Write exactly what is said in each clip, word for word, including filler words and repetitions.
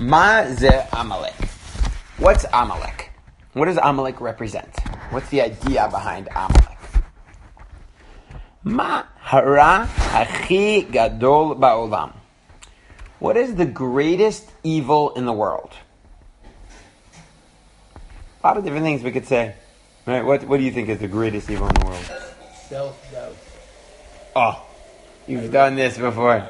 Ma ze Amalek. What's Amalek? What does Amalek represent? What's the idea behind Amalek? Ma hara hachi gadol ba'olam. What is the greatest evil in the world? A lot of different things we could say. Right? What What do you think is the greatest evil in the world? Self-doubt. Oh, you've done this before.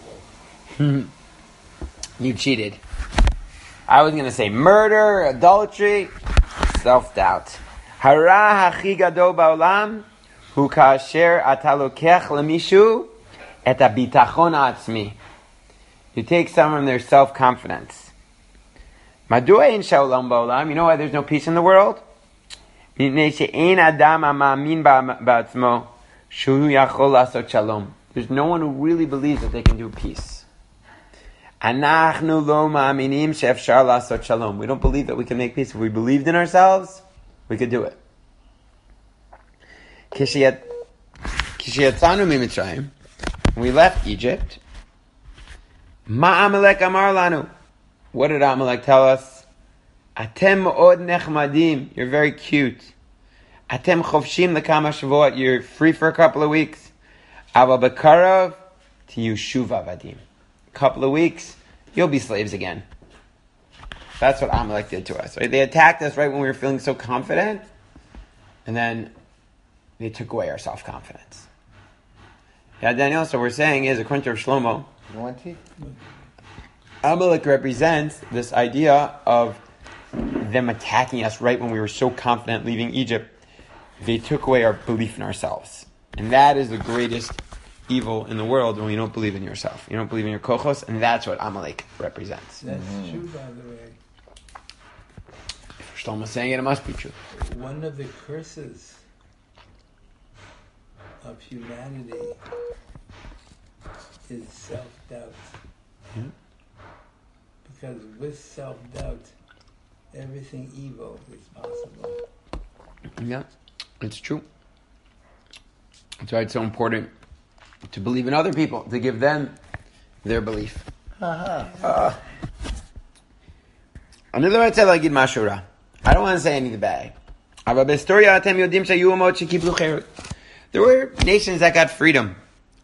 You cheated. I was going to say murder, adultery, self-doubt. Hara hachi gadol ba'olam hu kasher ata lokech lemishu et habitachon ha'atzmi. You take someone from their self-confidence. Madua ein sha'olam ba'olam. You know why there's no peace in the world? Mipnei she'ein adam ha'ma'amin ba'atzmo shu yachol la'asot shalom. There's no one who really believes that they can do peace. Anachnu lo ma'aminim she'efshar la'asot shalom. We don't believe that we can make peace. If we believed in ourselves, we could do it. Kishiyatzanu mimitzrayim. When we left Egypt, Ma Amalek amar lanu. What did Amalek tell us? Atem od nechmadim. You're very cute. Atem chofshim lekama shavuot. You're free for a couple of weeks. Aval bekarav tiyushuv avadim. Couple of weeks, you'll be slaves again. That's what Amalek did to us. Right? They attacked us right when we were feeling so confident, and then they took away our self-confidence. Yeah, Daniel, so what we're saying is, according to Shlomo, Amalek represents this idea of them attacking us right when we were so confident leaving Egypt. They took away our belief in ourselves. And that is the greatest evil in the world when you don't believe in yourself. You don't believe in your kochos, and that's what Amalek represents. That's mm. true, by the way. If Shlomo's saying it, it must be true. One of the curses of humanity is self-doubt. Yeah. Because with self-doubt, everything evil is possible. Yeah, it's true. That's why it's so important to believe in other people, to give them their belief. Uh-huh. Uh, I don't want to say anything bad. There were nations that got freedom.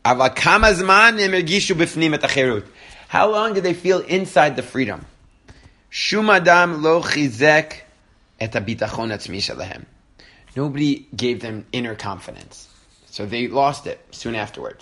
How long did they feel inside the freedom? Nobody gave them inner confidence. So they lost it soon afterwards.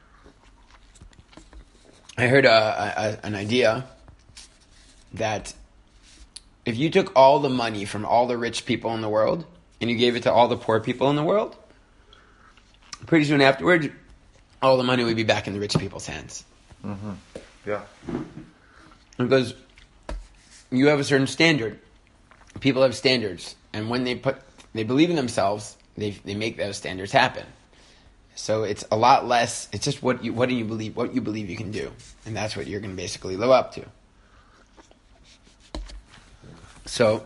I heard a, a, an idea that if you took all the money from all the rich people in the world and you gave it to all the poor people in the world, pretty soon afterwards, all the money would be back in the rich people's hands. Mm-hmm. Yeah. Because you have a certain standard. People have standards. And when they put, they believe in themselves, they they make those standards happen. So it's a lot less, it's just what you what do you believe, what you believe you can do. And that's what you're going to basically live up to. So,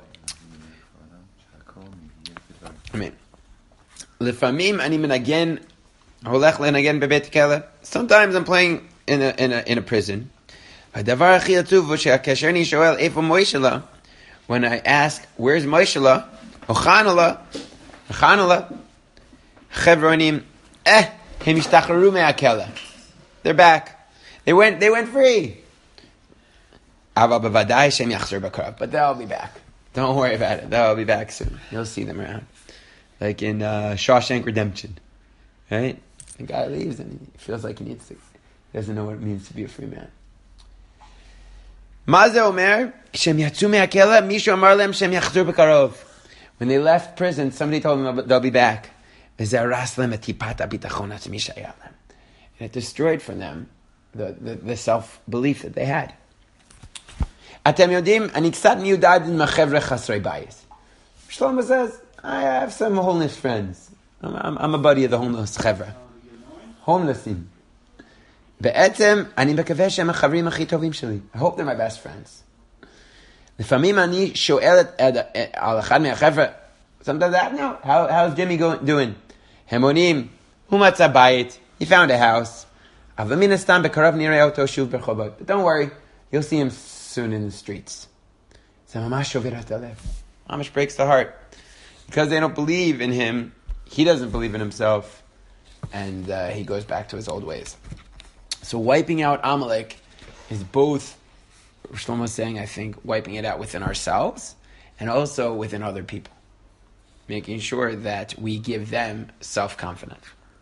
I mean, Lefamim ani menagen holech lenagen bebet kele. Sometimes I'm playing in a in a in a prison. When I ask, where's Moishela? Ochanala, Ochanala, Chevronim, eh, him yishtacharu me'akela. They're back. They went. They went free. Ava b'vadai shem yachzor b'karav. But they'll be back. Don't worry about it. They'll be back soon. You'll see them around, like in uh, Shawshank Redemption, right? The guy leaves and he feels like he needs to. He doesn't know what it means to be a free man. Maze Omer shem yatzu me'akela mishu amar lem shem yachzor b'karav. When they left prison, somebody told them they'll be back. And it destroyed from them the, the, the self-belief that they had. Shlomo says, I have some homeless friends. I'm, I'm, I'm a buddy of the homeless chevra. Homelessim. I hope they're my best friends. לפעמים אני שואל על אחד מהחבר'ה, sometimes I know, how, how's Jimmy going, doing? הם עונים, הוא מצא בית, he found a house, אבל מן הסתם בקרוב נראה אותו שוב ברחובות. But don't worry, you'll see him soon in the streets. So mamash shoverat halev. Mamash breaks the heart. Because they don't believe in him, he doesn't believe in himself, and uh, he goes back to his old ways. So wiping out Amalek is both, Shlomo is saying, I think, wiping it out within ourselves and also within other people. Making sure that we give them self-confidence.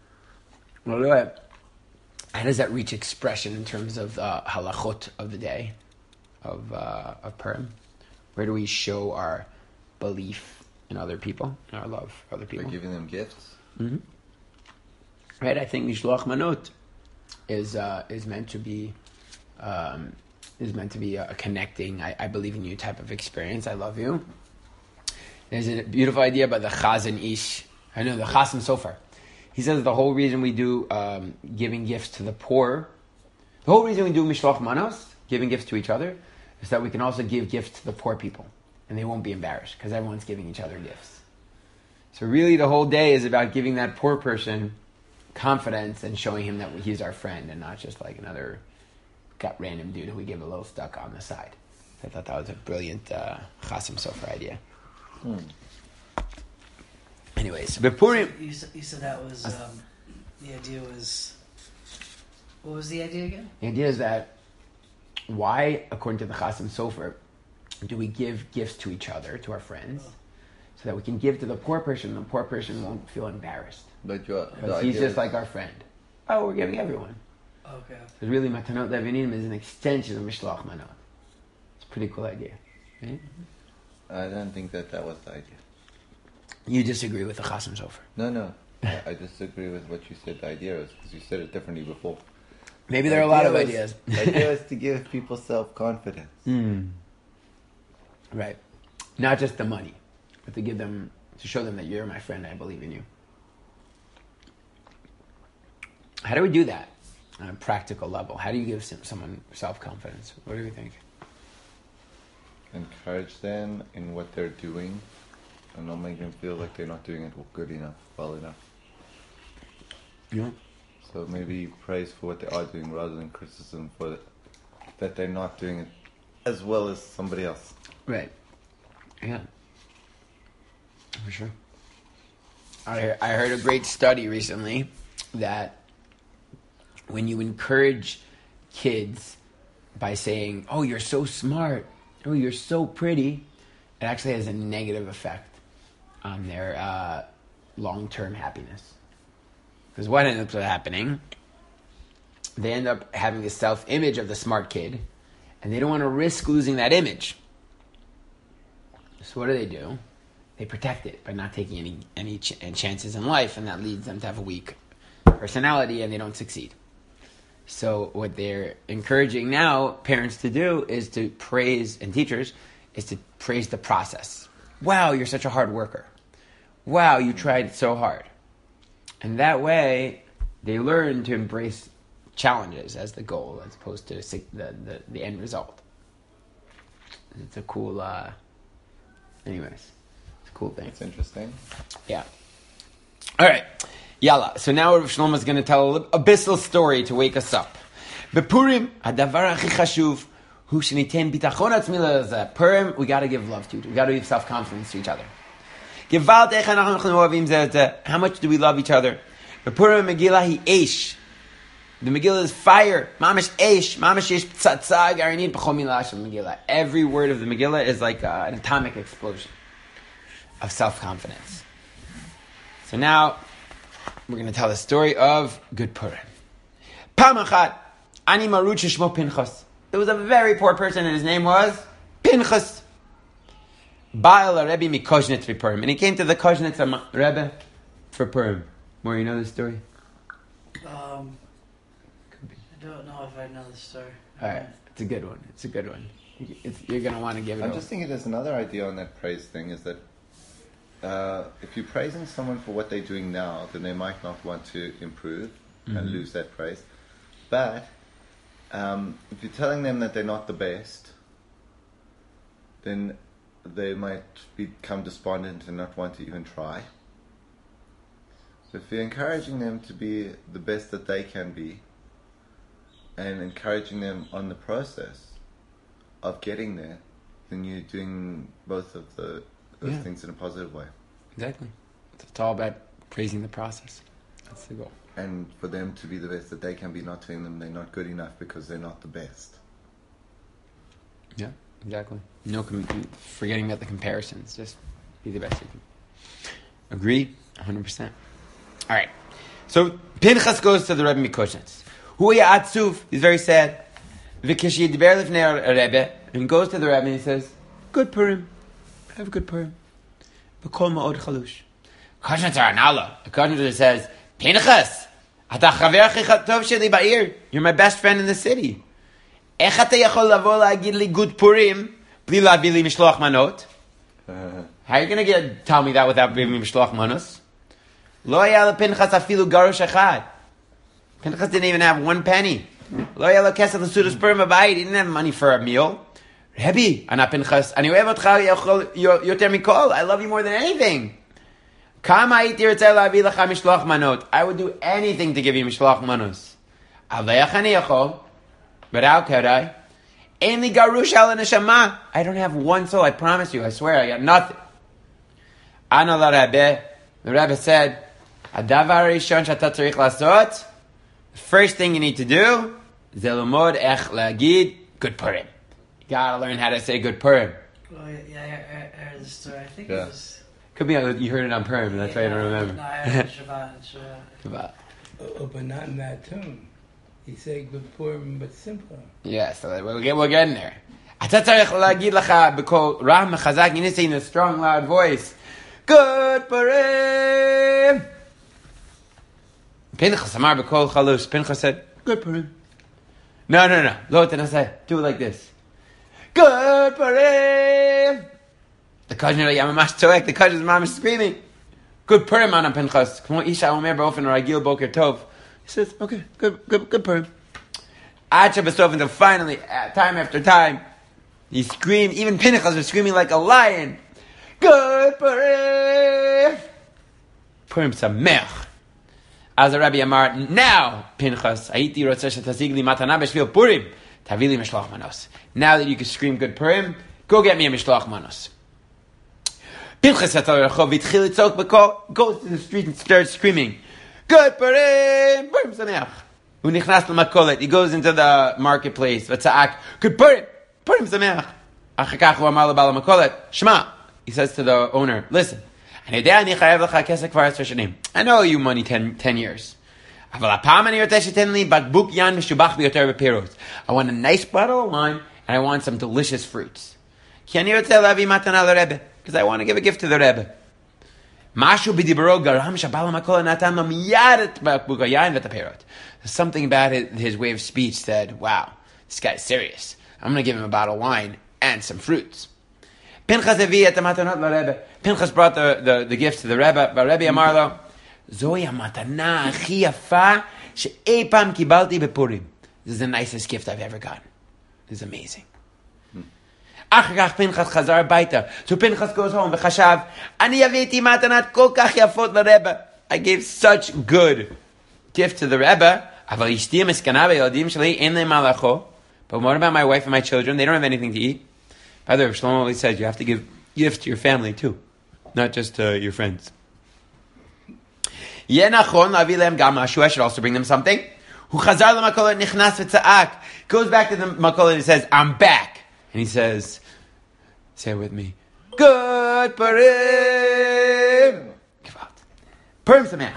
How does that reach expression in terms of the halachot of the day, of uh, of Purim? Where do we show our belief in other people, and our love for other people? By giving them gifts. Mm-hmm. Right, I think Mishloach Manot is uh, is meant to be um, is meant to be a, a connecting. I, I believe in you type of experience. I love you. There's a beautiful idea by the Chazan Ish. I know the Chasam Sofer. He says the whole reason we do um, giving gifts to the poor, the whole reason we do Mishloach Manos, giving gifts to each other, is that we can also give gifts to the poor people, and they won't be embarrassed because everyone's giving each other gifts. So really, the whole day is about giving that poor person confidence and showing him that he's our friend and not just like another got random dude who we give a little stuck on the side. I thought that was a brilliant uh, Chasam Sofer idea. Hmm. Anyways, Bepurim. You, you, you said that was um, the idea was. What was the idea again? The idea is that why, according to the Chasam Sofer, do we give gifts to each other, to our friends, oh. so that we can give to the poor person, and the poor person won't feel embarrassed. But you're, because he's just like our friend. Oh, we're giving everyone. Okay. So really, Matanot Levinim is an extension of Mishloach Manot. It's a pretty cool idea. Right? I don't think that that was the idea. You disagree with the Chasam Sofer? No, no. I, I disagree with what you said the idea is, because you said it differently before. Maybe there the are a lot of was, ideas. The idea is to give people self-confidence. Mm. Right. Not just the money, but to give them, to show them that you're my friend, I believe in you. How do we do that on a practical level? How do you give someone self-confidence? What do you think? Encourage them in what they're doing and not make them feel like they're not doing it good enough, well enough. Yeah. So maybe praise for what they are doing rather than criticism for it, that they're not doing it as well as somebody else. Right. Yeah. For sure. I I heard a great study recently that when you encourage kids by saying, "Oh, you're so smart," "Oh, you're so pretty," it actually has a negative effect on their uh, long-term happiness. Because what ends up happening, they end up having this self-image of the smart kid, and they don't want to risk losing that image. So what do they do? They protect it by not taking any any ch- chances in life, and that leads them to have a weak personality, and they don't succeed. So what they're encouraging now parents to do is to praise, and teachers, is to praise the process. Wow, you're such a hard worker. Wow, you tried so hard. And that way, they learn to embrace challenges as the goal, as opposed to the the, the end result. It's a cool, uh, anyways, it's a cool thing. It's interesting. Yeah. All right. Yalla. So now Shlomo is going to tell a abyssal story to wake us up. Bepurim, hadavar achi chashuv, hu shenitem bitachon atzmi lezeh. Purim, we got to give love to each other. We got to give self-confidence to each other. Gevalt ech anachnu ohavim zeh zeh. How much do we love each other? Bepurim Megillah hi eish. The Megillah is fire. Mamish eish. Mamish eish ptzatzah garanid b'chol milah shel Megillah. Every word of the Megillah is like uh, an atomic explosion of self-confidence. So now we're going to tell the story of Good Purim. Pamachat ani marut sheshmo Pinchas. There was a very poor person, and his name was Pinchas. Ba'al Rebbe mi Kozhnitz for Purim, and he came to the Kozhnitz Rebbe for Purim. More, you know the story? Um, I don't know if I know the story. All right, it's a good one. It's a good one. It's, you're going to want to give it. I'm over. just thinking there's another idea on that praise thing, is that Uh, if you're praising someone for what they're doing now, then they might not want to improve mm-hmm. and lose that praise. But um, if you're telling them that they're not the best, then they might become despondent and not want to even try. So if you're encouraging them to be the best that they can be, and encouraging them on the process, of getting there, then you're doing both of the those Yeah. things in a positive way. Exactly. It's all about praising the process. That's the goal. And for them to be the best that they can be, not telling them they're not good enough because they're not the best. Yeah, exactly. No, com- forgetting about the comparisons. Just be the best you can. Agree? one hundred percent. All right. So, Pinchas goes to the Rebbe Mikushnitz. Huya Atzuf, he's very sad. V'kish yidber lifnei Rebbe, and goes to the Rebbe and he says, good Purim. Have a good Purim. V'kol ma'od chalush. Kushnitz are anala. The Kushnitz says, Pinchas, ata chaver achich tov sheli ba'ir. You're my best friend in the city. Ech ata yachol lavo la'agid li good Purim, bli la'avi li mishloach manot? How are you going to tell me that without giving me mishloach manos? Lo haya lePinchas afilu garush echad. Pinchas didn't even have one penny. Lo haya lekesef l'sudas Purim abayit. He didn't have money for a meal. Rebbe, ana Pinchas, ani ohev otcha yoter mikol. I love you more than anything. Kama hayiti ritzeh la'avi lecha mishloach manot. I would do anything to give you mishloach manos. Avleach ani yachol. But how could I? Ein li garush ala neshama. I don't have one soul. I promise you. I swear. I got nothing. Ana la Rebbe. The Rebbe said, "Hadavar rishon shata tzarich lasot." The first thing you need to do is lelomod ech lagid good Purim. You gotta learn how to say good Purim. Oh, yeah, yeah, I, I heard the story. I think Yeah. it was. Could be you heard it on Purim. That's why I don't remember. No, I heard Shabbat. Shabbat. Shabbat. Oh, but not in that tune. He said good Purim, but simpler. Yeah, so we'll get we'll get in there. Ata tzarich lagid lecha b'kol ram mechazak. You need to say in a strong, loud voice. Good Purim. Pinchas Amar b'kol chalus. Pinchas said, good Purim. No, no, no. Lo tenaseh. Do it like this. Good Purim. The cousin of Yamamash Toek. The cousin's mom is screaming. Good Purim, Ana Pinchas. Kmo isha omer ba'ofen ragil boker tov. He says, okay, good, good, good Purim. Ad shebesof, until finally, uh, time after time, he screamed. Even Pinchas was screaming like a lion. Good Purim. Purim Sameach. As the Rabbi Amar, now, Pinchas, Haiti rotzeh shetazig li matana b'shvil Purim, tavi li mishloach manos. Now that you can scream good Purim, go get me a mishloach manos. Pinchas yatzal rechov v'itchil litzok b'kol, goes to the street and starts screaming, good Purim, Purim Sameach. Unichnas l'makolet, he goes into the marketplace, v'tza'ak, good Purim, Purim Sameach. Achakach hu amar l'bal ha'makolet, Shema. He says to the owner, listen, I know you money ten, ten years. I want a nice bottle of wine and I want some delicious fruits. Because I want to give a gift to the Rebbe. Something about his, his way of speech said, wow, this guy's serious. I'm going to give him a bottle of wine and some fruits. Pinchas Pinchas brought the, the, the gift to the Rebbe, but Rebbe Amar lo, Zoi hamatana achi yafa she'ei pam kibalti bepurim. This is the nicest gift I've ever gotten. This is amazing. Achar kach Pinchas chazar baita. So Pinchas goes home, v'chashav, ani yaviti matanat kol kach yafot l'Rebbe. I gave such good gift to the Rebbe, aval ishti miskana ve'yodim sheli ein le'im malacho. But what about my wife and my children? They don't have anything to eat. By the way, Shlomo always says you have to give gifts to your family too, not just uh, your friends. I should also bring them something. Goes back to the makolet and he says, I'm back. And he says, say it with me, good Purim. Purim Sameach.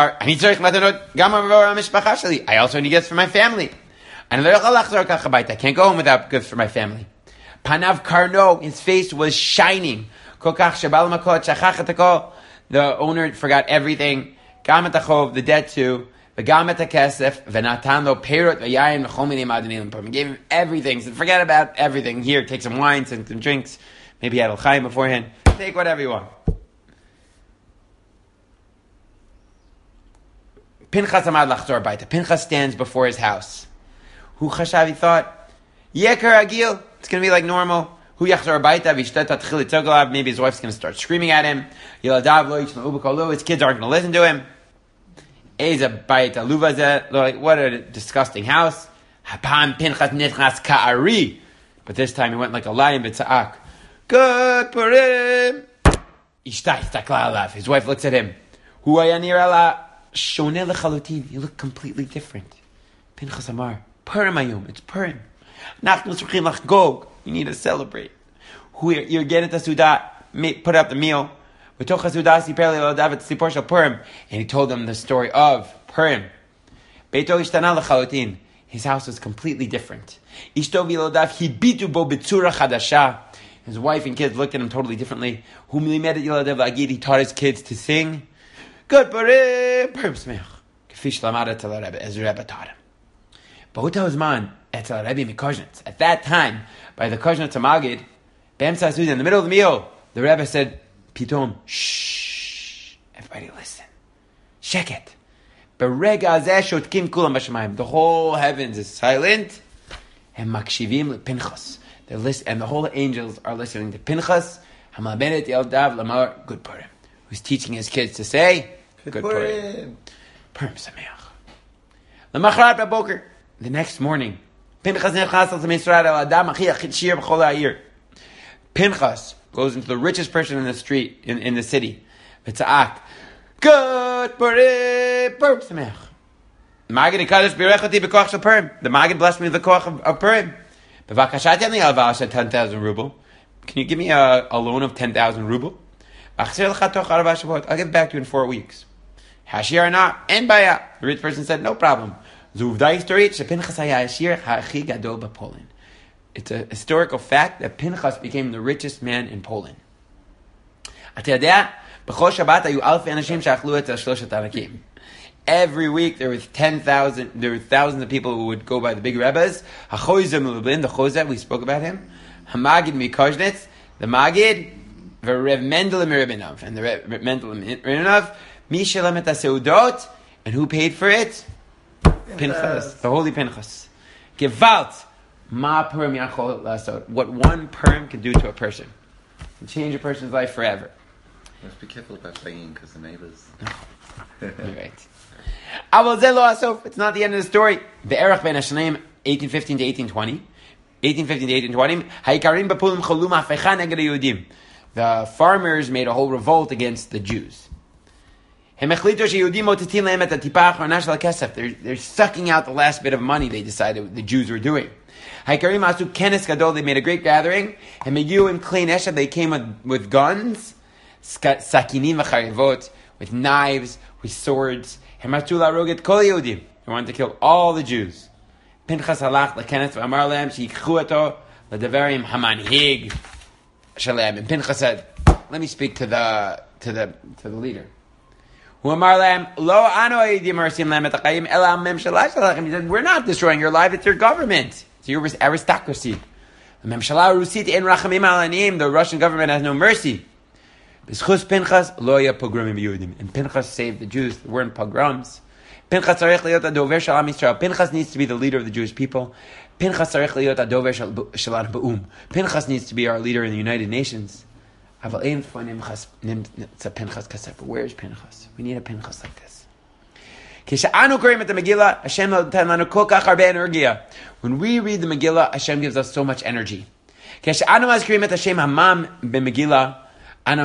I also need gifts for my family. I can't go home without gifts for my family. Panav Karno, his face was shining. The owner forgot everything. The debt too. He gave him everything. So forget about everything. Here, take some wine, some drinks. Maybe he had al-chaim beforehand. Take whatever you want. Pinchas amad lachzor baita. Pinchas stands before his house. Hu chashav, he thought, Yekar agil. It's going to be like normal. Hu yachzor baita v'ishtet tatchil itzogalav. Maybe his wife's going to start screaming at him. Yiladav lo yishma ubekolu. His kids aren't going to listen to him. Eza baita luvazeh. Like, what a disgusting house. Hapam Pinchas nitchnas ka'ari. But this time he went like a lion, b'tza'ak. Good Purim! Ishtai, istakla alav. His wife looks at him. Hu haya nireh la shoneh lechalutin. You look completely different. Pinchas Amar, Purim ayom. It's Purim. Nachnu tzrichim lachgog. You need to celebrate. Hu you're getting the sudah. Put up the meal. V'toch hasudah siper le'lodav tzipor shel Purim. And he told them the story of Purim. Beito ishtana lechalutin. His house was completely different. Ishto v'lodav hibitu bo b'tzura chadasha. His wife and kids looked at him totally differently. He taught his kids to sing. Good Purim, Purim Smeach. K'fi shlamad etzel Rebbe, as the Rebbe taught him. B'huta Uzman etzel Rebbe mikoshnetz. At that time, by the Koshnetz Magid, B'emtza Suda, in the middle of the meal, the Rebbe said, Pitom, shh, everybody listen. Sheket. Berega azeh shotkim kulam b'shamayim. The whole heavens is silent. And makshivim lePinchas. They're list- and the whole angels are listening to Pinchas, Hamabenet Yeldav Lamar, Good Purim, who's teaching his kids to say, Good, Good Purim. Purim Sameach. Lamachrat Baboker. The next morning, Pinchas nechnas al Misrad al Adam Achiach Shir b'chol ha'ir. Pinchas goes into the richest person in the street, in, in the city. V'tza'ak, Good Purim, Purim Sameach. Magid Ikadosh birechoti b'koach shel Purim. The Magid blessed me with the koach of, of Purim. ten thousand ruble. Can you give me a, a loan of ten thousand ruble? I'll give it back to you in four weeks. Hashir or not, and baya. The rich person said, no problem. It's a historical fact that Pinchas became the richest man in Poland. Every week there was ten thousand, there were thousands of people who would go by the big rebbes. HaChoyzeh Lublin, the Chozeh, we spoke about him. HaMagid Mikoshnetz, the Magid, the Rev Mendel Mirabinov, and the Rev Mendel Mirabinov, Mishalem et HaSeudot, and who paid for it? Pinchas, the holy Pinchas. Gewalt, Ma Purim Yachol Lasot. What one Purim can do to a person. Can change a person's life forever. Let's be careful about saying because the neighbors. You're right. It's not the end of the story. The Erech ben Hashanim, eighteen fifteen to eighteen twenty. eighteen fifteen to eighteen twenty. The farmers made a whole revolt against the Jews. They're, they're sucking out the last bit of money they decided the Jews were doing. They made a great gathering. They came with, with guns, with knives, with swords. They wanted to kill all the Jews. Pinchas halach lekenneth v'amar lehem sheikchu oto ledaverim hamanhig shalem. And Pinchas said, "Let me speak to the to the to the leader." Who amar lehem lo anu eidim arsim lehem et hachayim ela memshalah shalachem. He said, "We're not destroying your life; it's your government, it's your aristocracy. The memshalah rusit en rachamim al aniyim. The Russian government has no mercy." B'schus Pinchas lo ya pogromim b'Yehudim, and Pinchas saved the Jews. There weren't pogroms. Pinchas tzarich liyot hadover shel Am Yisrael. Pinchas needs to be the leader of the Jewish people. Pinchas tzarich liyot hadover shelanu ba'um. Pinchas needs to be our leader in the United Nations. Aval ein fonim nimtza Pinchas kasef. But where is Pinchas? We need a Pinchas like this. Kisha'anu korim et Megillah, Hashem noten lanu kol kach harbe energia. When we read the Megillah, Hashem gives us so much energy. Kisha'anu mazkirim et Hashem hamam b'Megillah. When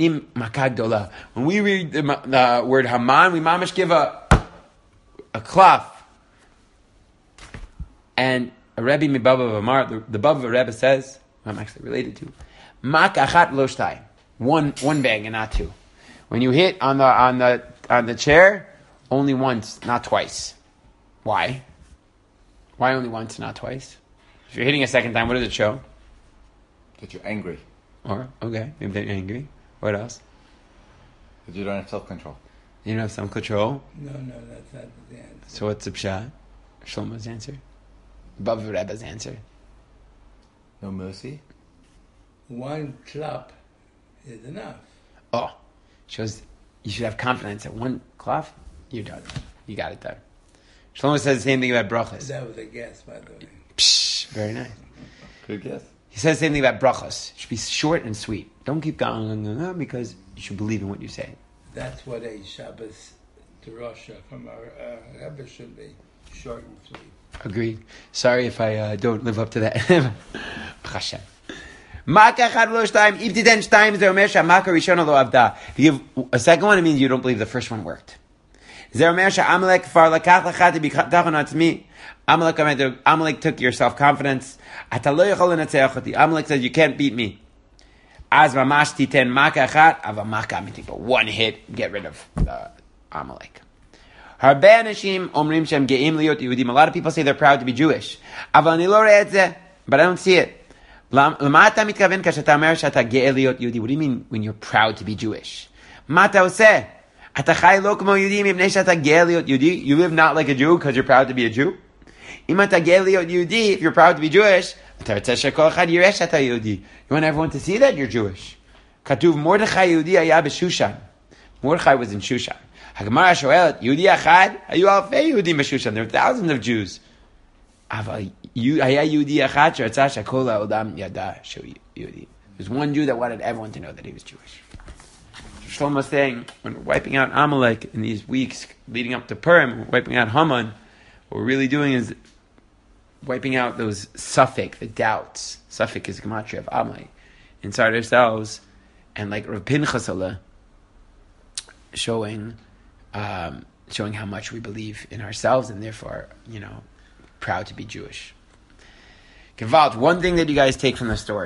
we read the, the word Haman, we mamash give a a cloth. And a Rebbe Mibaba of Amar, the, the Baba Rebbe says, who I'm actually related to, Mak achat lo shtai. One one bang and not two. When you hit on the on the on the chair, only once, not twice. Why? Why only once, not twice? If you're hitting a second time, what does it show? That you're angry. Or, okay, maybe they're angry. What else? That you don't have self-control. You don't have self-control? No, no, that's not the answer. So what's the pshat? Shlomo's answer? Bava Rebbe's answer? No mercy? One klap is enough. Oh, shows you should have confidence that one cloth, you're done. You got it done. Shlomo says the same thing about brachas. That was a guess, by the way. Psh, very nice. Good guess. He says the same thing about brachas. It should be short and sweet. Don't keep going because you should believe in what you say. That's what a Shabbos drasha from our uh, Rebbe should be, short and sweet. Agreed. Sorry if I uh, don't live up to that. Hashem. Maka echad v'lo shtayim. If ten shtayim, ze omer she'maka rishona lo avda. If you give a second one, it means you don't believe the first one worked. Ze omer she'amalek far lakach lachat b'katachon atzmi. Amalek, Amalek took your self-confidence. Ata lo yachol l'natzeach oti. Amalek said, you can't beat me. Az mamash titen maka echad, ava maka amitik. But one hit, get rid of the Amalek. Harbe anashim omrim shem ge'im liot Yehudim. A lot of people say they're proud to be Jewish. Aval ani lo re'et zeh, but I don't see it. Lama ata mitkaven kashata omer shata ge'e liot Yehudi. What do you mean when you're proud to be Jewish? Ma ata oseh? Ata chai lo k'mo Yehudim mipnei shata ge'e liot Yehudi. You live not like a Jew because you're proud to be a Jew? Im ata ge'e liot Yehudi, if you're proud to be Jewish, ata retzeh shekol echad yireh shata Yehudi. You want everyone to see that you're Jewish. Katuv Mordechai Yehudi haya b'Shushan. Mordechai was in Shushan. Hagemara shoelet, Yehudi achad, hayu alfei Yehudim b'Shushan. There were thousands of Jews. Ava haya Yehudi achad sheretzah shekol ha'olam yada shu Yehudi. There's one Jew that wanted everyone to know that he was Jewish. Shlomo was saying, when we're wiping out Amalek in these weeks leading up to Purim, we're wiping out Haman, what we're really doing is wiping out those suffix, the doubts. Suffix is gematria of Amalek inside ourselves, and like Rav Pinchas Aleh, showing um, showing how much we believe in ourselves and therefore, you know, proud to be Jewish. Gewalt, one thing that you guys take from the story.